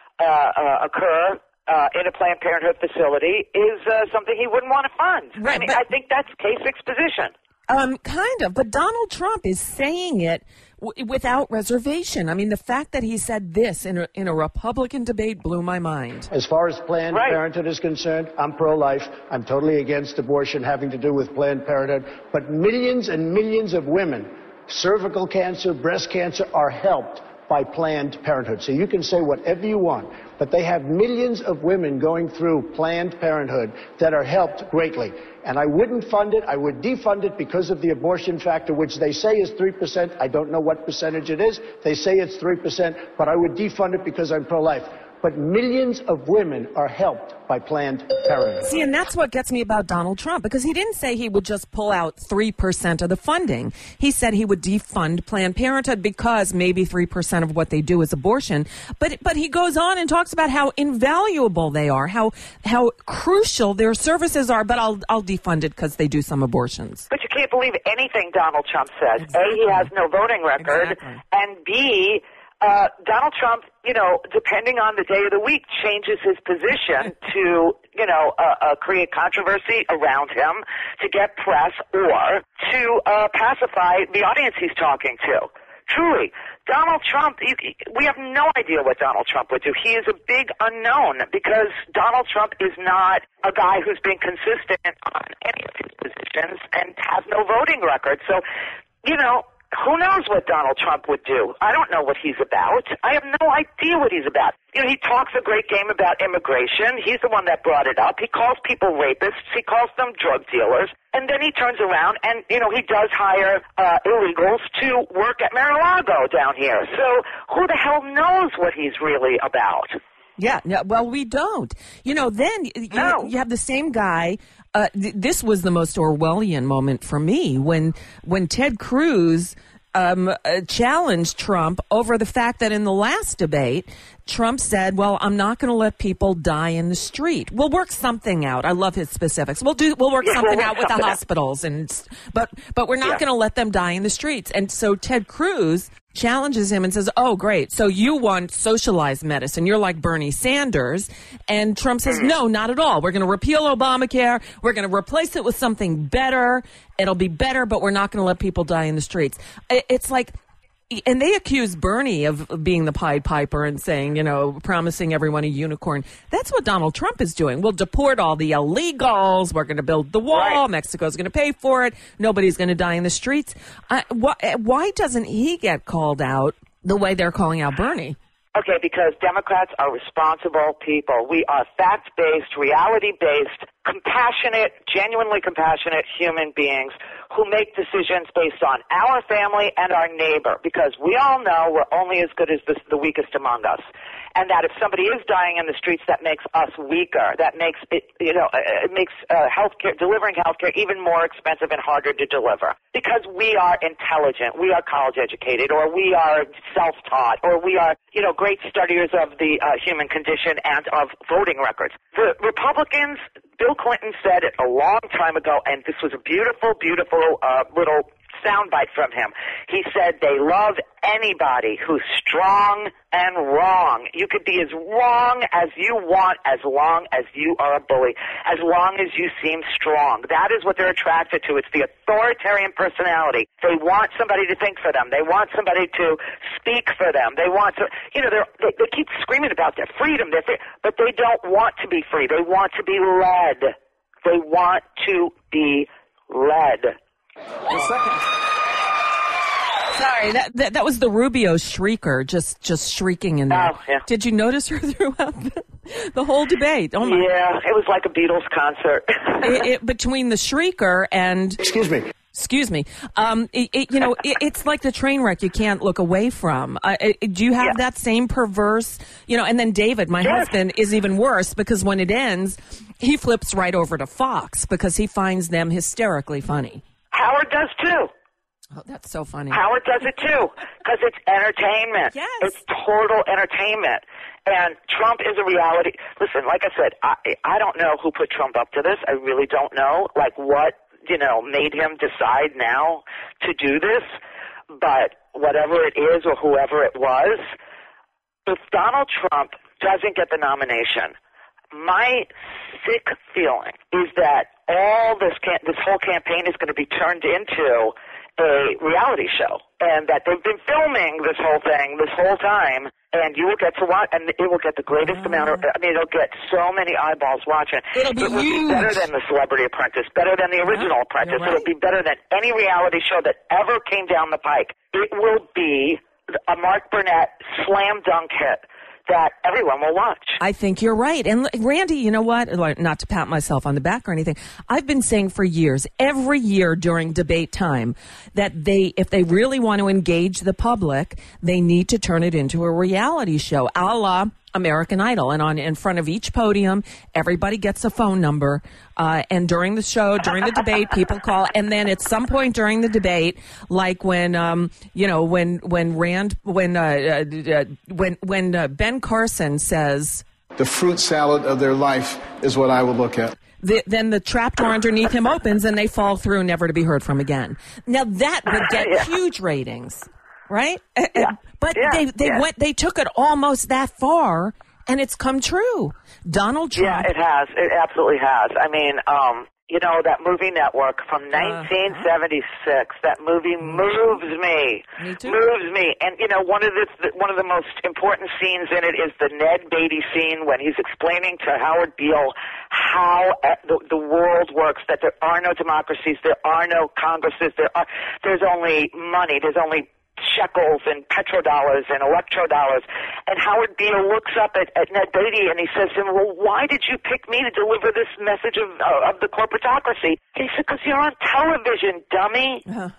occur in a Planned Parenthood facility is something he wouldn't want to fund.
Right,
I think that's Kasich's position.
Kind of, but Donald Trump is saying it without reservation. The fact that he said this in a Republican debate blew my mind.
As far as Planned Parenthood is concerned, I'm pro-life. I'm totally against abortion having to do with Planned Parenthood. But millions and millions of women, cervical cancer, breast cancer, are helped by Planned Parenthood. So you can say whatever you want, but they have millions of women going through Planned Parenthood that are helped greatly. And I wouldn't fund it. I would defund it because of the abortion factor, which they say is 3%. I don't know what percentage it is. They say it's 3%, but I would defund it because I'm pro-life. But millions of women are helped by Planned Parenthood.
See, and that's what gets me about Donald Trump, because he didn't say he would just pull out 3% of the funding. He said he would defund Planned Parenthood because maybe 3% of what they do is abortion. But he goes on and talks about how invaluable they are, how crucial their services are. But I'll defund it because they do some abortions.
But you can't believe anything Donald Trump says.
Exactly.
A, he has no voting record, and B, Donald Trump, depending on the day of the week, changes his position to, create controversy around him, to get press, or to pacify the audience he's talking to. Truly, Donald Trump, we have no idea what Donald Trump would do. He is a big unknown because Donald Trump is not a guy who's been consistent on any of his positions and has no voting record. So, who knows what Donald Trump would do? I don't know what he's about. I have no idea what he's about. He talks a great game about immigration. He's the one that brought it up. He calls people rapists. He calls them drug dealers. And then he turns around and, he does hire illegals to work at Mar-a-Lago down here. So who the hell knows what he's really about?
Yeah, well, we don't. Then you have the same guy. This was the most Orwellian moment for me when Ted Cruz challenged Trump over the fact that in the last debate, Trump said, well, I'm not going to let people die in the street. We'll work something out. I love his specifics. We'll work something out with the hospitals, but we're not going to let them die in the streets. And so Ted Cruz challenges him and says, oh, great. So you want socialized medicine. You're like Bernie Sanders. And Trump says, no, not at all. We're going to repeal Obamacare. We're going to replace it with something better. It'll be better, but we're not going to let people die in the streets. It's like, and they accuse Bernie of being the Pied Piper and saying, promising everyone a unicorn. That's what Donald Trump is doing. We'll deport all the illegals. We're going to build the wall. Right. Mexico's going to pay for it. Nobody's going to die in the streets. Why doesn't he get called out the way they're calling out Bernie?
Okay, because Democrats are responsible people. We are fact-based, reality-based, compassionate, genuinely compassionate human beings who make decisions based on our family and our neighbor, because we all know we're only as good as the weakest among us. And that if somebody is dying in the streets, that makes us weaker. That makes it, it makes healthcare, delivering healthcare even more expensive and harder to deliver. Because we are intelligent, we are college educated, or we are self-taught, or we are, great studiers of the human condition and of voting records. The Republicans, Bill Clinton said it a long time ago, and this was a beautiful, beautiful little soundbite from him. He said they love anybody who's strong and wrong. You could be as wrong as you want as long as you are a bully, as long as you seem strong. That is what they're attracted to. It's the authoritarian personality. They want somebody to think for them. They want somebody to speak for them. They want to, they keep screaming about their freedom, but they don't want to be free. They want to be led. They want to be led.
Sorry, that was the Rubio shrieker just shrieking in there.
Oh, yeah.
Did you notice her throughout the whole debate? Oh my!
Yeah, it was like a Beatles concert.
Between the shrieker and
Excuse me.
It's like the train wreck you can't look away from. Do you have that same perverse, and then David, my husband, is even worse because when it ends, he flips right over to Fox because he finds them hysterically funny.
Howard does too.
Oh, that's so funny.
Howard does it too because it's entertainment.
Yes.
It's total entertainment. And Trump is a reality. Listen, like I said, I don't know who put Trump up to this. I really don't know, what made him decide now to do this. But whatever it is or whoever it was, if Donald Trump doesn't get the nomination, my sick feeling is that all this whole campaign is going to be turned into a reality show, and that they've been filming this whole thing this whole time, and you will get to watch, and it will get the greatest amount of, it'll get so many eyeballs watching.
It'll be
It will be better than the Celebrity Apprentice, better than the original Apprentice.
Right.
It'll be better than any reality show that ever came down the pike. It will be a Mark Burnett slam dunk hit that everyone will watch.
I think you're right. And Randy, you know what? Not to pat myself on the back or anything. I've been saying for years, every year during debate time, that if they really want to engage the public, they need to turn it into a reality show, a la American Idol. And in front of each podium, everybody gets a phone number. And during the show, during the debate, people call. And then at some point during the debate, like when Ben Carson says,
The fruit salad of their life is what I will look at.
Then the trapdoor underneath him opens and they fall through, never to be heard from again. Now that would get huge ratings, right? But they took it almost that far, and it's come true. Donald Trump.
Yeah, it has. It absolutely has. I mean, that movie Network from 1976. That movie moves me.
Me too.
Moves me. And one of the most important scenes in it is the Ned Beatty scene when he's explaining to Howard Beale how the world works. That there are no democracies, there are no Congresses, there's only money, there's only shekels and petrodollars and electrodollars. And Howard Beale looks up at Ned Beatty and he says to him, well, why did you pick me to deliver this message of the corporatocracy? And he said, because you're on television, dummy.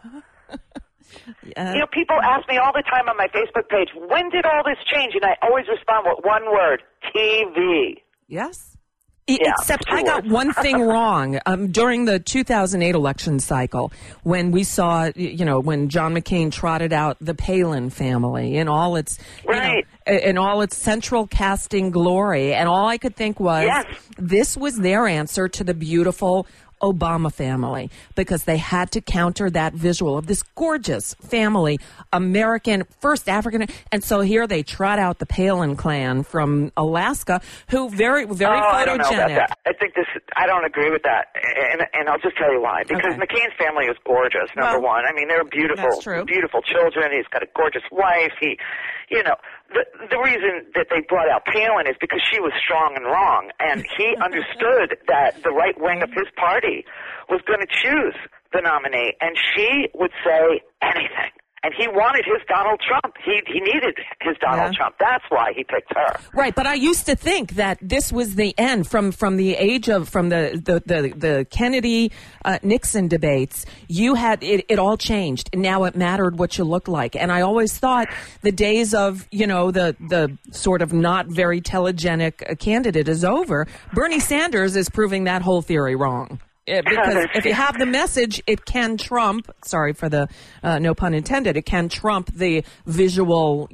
People ask me all the time on my Facebook page, when did all this change? And I always respond with one word, TV.
Yes. Except I got one thing wrong. During the 2008 election cycle, when we saw, when John McCain trotted out the Palin family in all its, in all its central casting glory, and all I could think was, this was their answer to the beautiful Obama family, because they had to counter that visual of this gorgeous family, American, first African, and so here they trot out the Palin clan from Alaska, who very photogenic.
I don't know about that. I don't agree with that, and I'll just tell you why. Because McCain's family is gorgeous. Number one, I mean, they're beautiful, beautiful children. He's got a gorgeous wife. The reason that they brought out Palin is because she was strong and wrong, and he understood that the right wing of his party was going to choose the nominee, and she would say anything. And he wanted his Donald Trump. He needed his Donald Trump. That's why he picked her.
Right, but I used to think that this was the end from the age of the Kennedy Nixon debates. You had it all changed, and now it mattered what you looked like. And I always thought the days of the sort of not very telegenic candidate is over. Bernie Sanders is proving that whole theory wrong. Because if you have the message, it can trump, sorry for the no pun intended, it can trump the visual,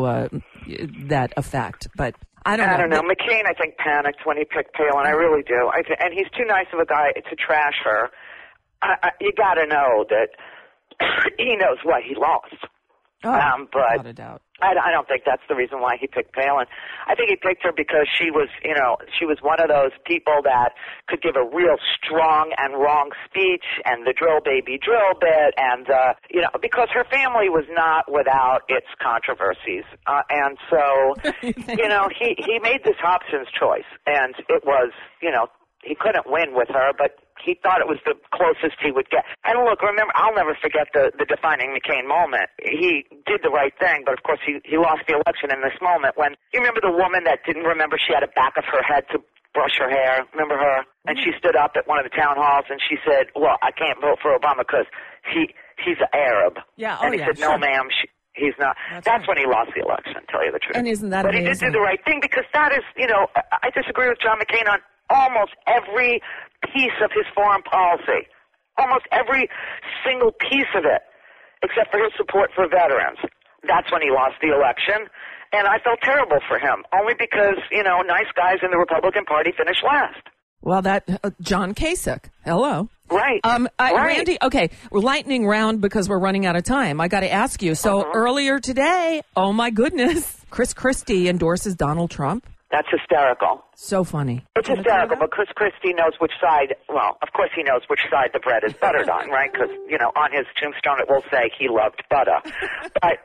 that effect. But I don't know.
McCain, I think, panicked when he picked Palin. I really do. And he's too nice of a guy to trash her. You got to know that he knows why he lost.
But
without
a doubt.
I don't think that's the reason why he picked Palin. I think he picked her because she was one of those people that could give a real strong and wrong speech and the drill baby drill bit, and because her family was not without its controversies, and so he made this Hobson's choice, and it was he couldn't win with her, but he thought it was the closest he would get. And look, remember, I'll never forget the defining McCain moment. He did the right thing, but of course he lost the election in this moment when, you remember the woman that didn't remember she had a back of her head to brush her hair? Remember her? And she stood up at one of the town halls and she said, well, I can't vote for Obama because he's an Arab.
Yeah,
and he said, no, ma'am, he's not. That's when he lost the election, to tell you the truth.
And isn't that amazing?
But he did do the right thing because that is, I disagree with John McCain on almost every piece of his foreign policy, almost every single piece of it, except for his support for veterans. That's when he lost the election, and I felt terrible for him, only because, nice guys in the Republican Party finished last.
Well, John Kasich, hello.
Right.
Right.
Randy,
okay, we're lightning round because we're running out of time. I got to ask you, so earlier today, oh my goodness, Chris Christie endorses Donald Trump.
That's hysterical.
So funny.
It's hysterical because Christie knows which side, well, of course he knows which side the bread is buttered on, right? Because, on his tombstone it will say he loved butter. But,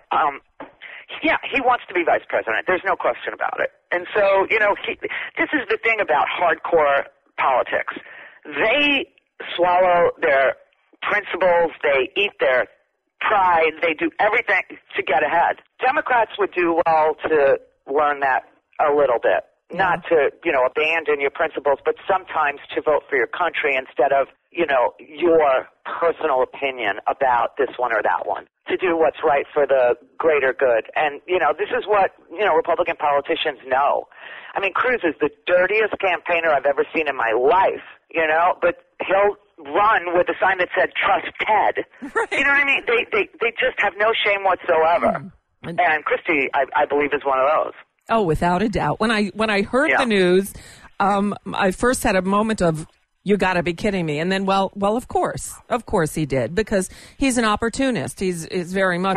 he wants to be vice president. There's no question about it. And so, this is the thing about hardcore politics. They swallow their principles, they eat their pride, they do everything to get ahead. Democrats would do well to learn that a little bit. Not to, abandon your principles, but sometimes to vote for your country instead of, your personal opinion about this one or that one. To do what's right for the greater good. And, this is what, Republican politicians know. I mean, Cruz is the dirtiest campaigner I've ever seen in my life, but he'll run with a sign that said, trust Ted. Right. You know what I mean? They just have no shame whatsoever. And Christie, I believe, is one of those.
Oh, without a doubt. When I heard the news, I first had a moment of, you got to be kidding me. And then, well, of course he did, because he's an opportunist. He's very much,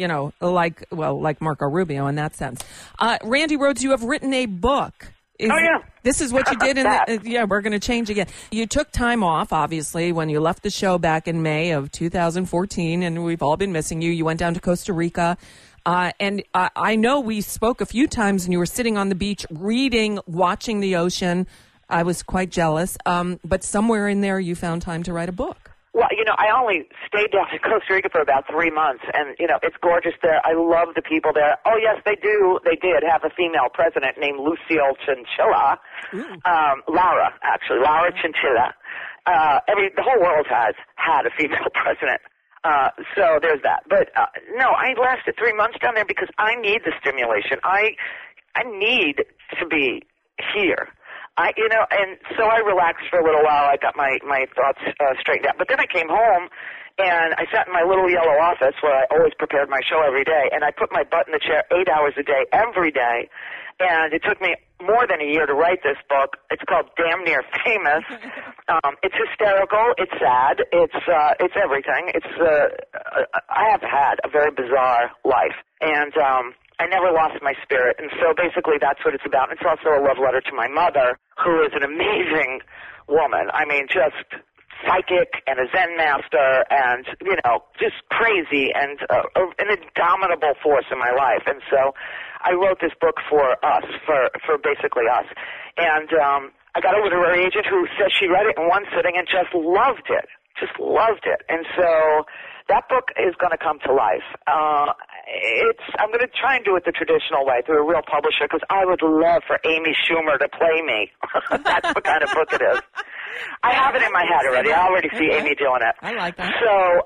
like Marco Rubio in that sense. Randy Rhoads, you have written a book. This is what you did we're going to change again. You took time off, obviously, when you left the show back in May of 2014, and we've all been missing you. You went down to Costa Rica. And I know we spoke a few times and you were sitting on the beach reading, watching the ocean. I was quite jealous. But somewhere in there you found time to write a book.
Well, I only stayed down in Costa Rica for about 3 months, and, it's gorgeous there. I love the people there. Oh, yes, they did have a female president named Lucille Chinchilla. Laura Chinchilla. The whole world has had a female president. So there's that. But, no, I lasted 3 months down there because I need the stimulation. I need to be here. And so I relaxed for a little while. I got my thoughts straightened out. But then I came home and I sat in my little yellow office where I always prepared my show every day, and I put my butt in the chair 8 hours a day, every day. And it took me more than a year to write this book. It's called Damn Near Famous. It's hysterical. It's sad. It's everything. I have had a very bizarre life, and I never lost my spirit. And so basically that's what it's about. It's also a love letter to my mother, who is an amazing woman. I mean, just psychic and a Zen master and, just crazy and an indomitable force in my life. And so I wrote this book for us, for basically us. And I got a literary agent who says she read it in one sitting and just loved it. And so That book is going to come to life. I'm going to try and do it the traditional way through a real publisher because I would love for Amy Schumer to play me. That's the kind of book it is. I have it in my head already. I already see Amy doing it.
I like that.
So,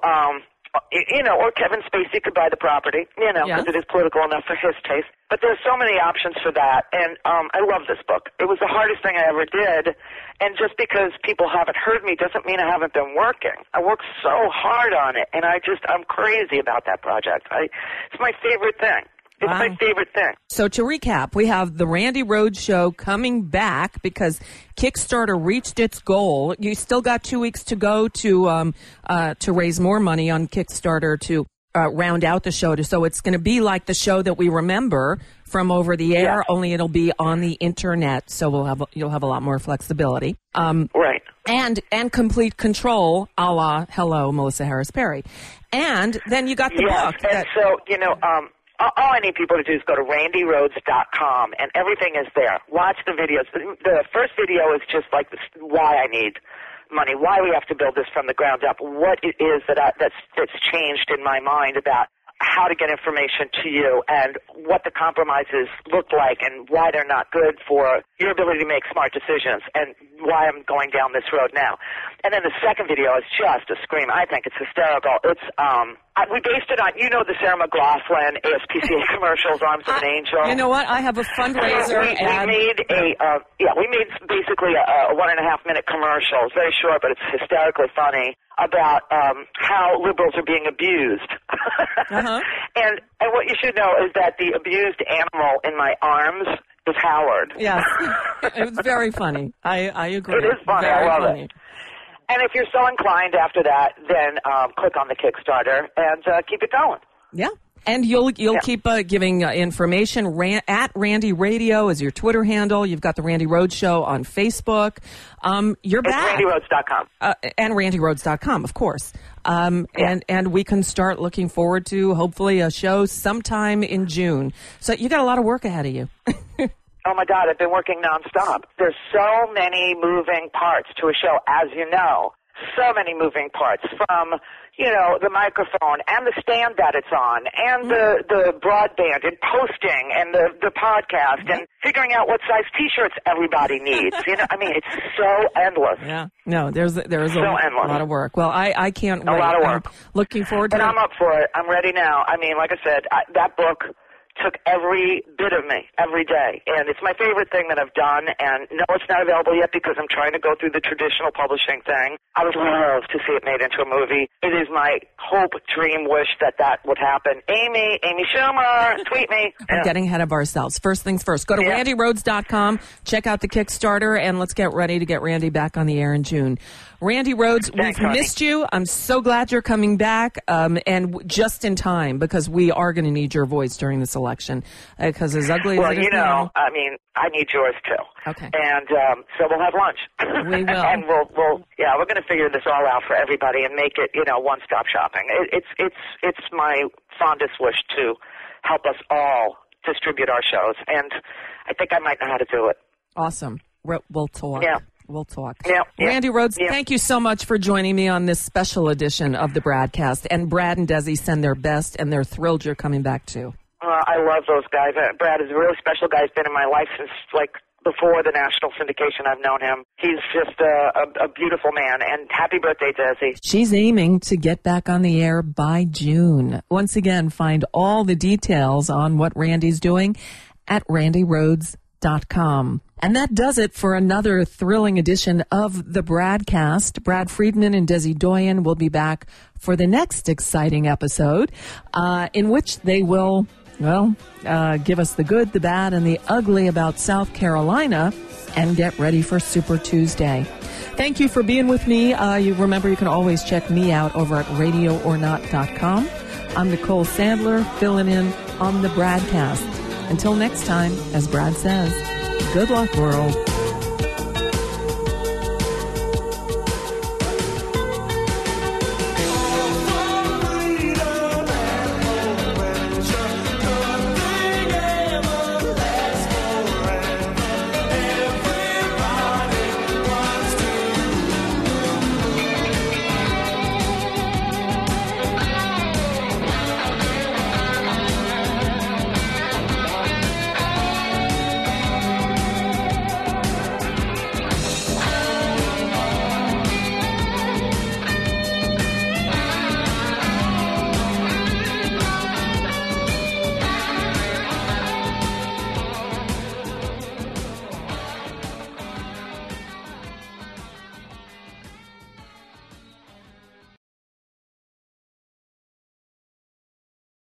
or Kevin Spacey could buy the property, because it is political enough for his taste. But there's so many options for that, and I love this book. It was the hardest thing I ever did, and just because people haven't heard me doesn't mean I haven't been working. I worked so hard on it, and I'm crazy about that project. It's my favorite thing. It's my favorite thing.
So to recap, we have the Randy Rhoads Show coming back because Kickstarter reached its goal. You still got 2 weeks to go to raise more money on Kickstarter to round out the show. So it's going to be like the show that we remember from over the air, only it'll be on the internet. So you'll have a lot more flexibility.
Right.
And complete control, a la Hello, Melissa Harris Perry. And then you got the book.
And so, all I need people to do is go to randyrhoads.com, and everything is there. Watch the videos. The first video is just like why I need money, why we have to build this from the ground up, what it is that's changed in my mind about how to get information to you and what the compromises look like and why they're not good for your ability to make smart decisions and why I'm going down this road now. And then the second video is just a scream. I think it's hysterical. It's we based it on, the Sarah McLachlan ASPCA commercials, Arms of an Angel.
You know what? I have a fundraiser.
We made basically a 1.5-minute commercial. It's very short, but it's hysterically funny about how liberals are being abused. And what you should know is that the abused animal in my arms is Howard.
Yes. It was very funny. I agree.
It is funny.
Very
I love
funny.
it. And if you're so inclined after that, then click on the Kickstarter and keep it going.
Yeah. And you'll keep giving information. At Randy Radio is your Twitter handle. You've got the Randy Rhoads Show on Facebook. You're back.
randyrhoads.com.
And randyrhoads.com, of course. And we can start looking forward to, hopefully, a show sometime in June. So you got a lot of work ahead of you.
Oh, my God, I've been working nonstop. There's so many moving parts to a show, as you know. So many moving parts from, the microphone and the stand that it's on and the broadband and posting and the podcast and figuring out what size T-shirts everybody needs. It's so endless.
Yeah. No, there's a lot of work. Well, I can't wait.
A lot of work.
I'm looking forward to it.
And I'm up for it. I'm ready now. Like I said, that book took every bit of me every day, and it's my favorite thing that I've done. And no, it's not available yet because I'm trying to go through the traditional publishing thing. I would love to see it made into a movie. It is my hope, dream, wish that would happen. Amy Schumer, tweet me.
We're getting ahead of ourselves. First things first, go to randyrhoads.com, check out the Kickstarter, and let's get ready to get Randy back on the air in June. Randy Rhoads, we've missed you. I'm so glad you're coming back, and just in time, because we are going to need your voice during this election. Because as ugly as it is now,
I need yours too.
Okay.
And so we'll have lunch.
We will.
And we're going to figure this all out for everybody and make it, one-stop shopping. It's my fondest wish to help us all distribute our shows, and I think I might know how to do it.
Awesome. We'll talk.
Yeah.
We'll talk.
Yeah.
Randy Rhoads, thank you so much for joining me on this special edition of the Bradcast. And Brad and Desi send their best, and they're thrilled you're coming back too.
I love those guys. Brad is a really special guy. He's been in my life since before the national syndication. I've known him. He's just a beautiful man. And happy birthday, Desi. She's
aiming to get back on the air by June. Once again, find all the details on what Randy's doing at randyrhoads.com. And that does it for another thrilling edition of the Bradcast. Brad Friedman and Desi Doyen will be back for the next exciting episode, in which they will, give us the good, the bad, and the ugly about South Carolina and get ready for Super Tuesday. Thank you for being with me. You can always check me out over at radioornot.com. I'm Nicole Sandler, filling in on the Bradcast. Until next time, as Brad says, good luck, world.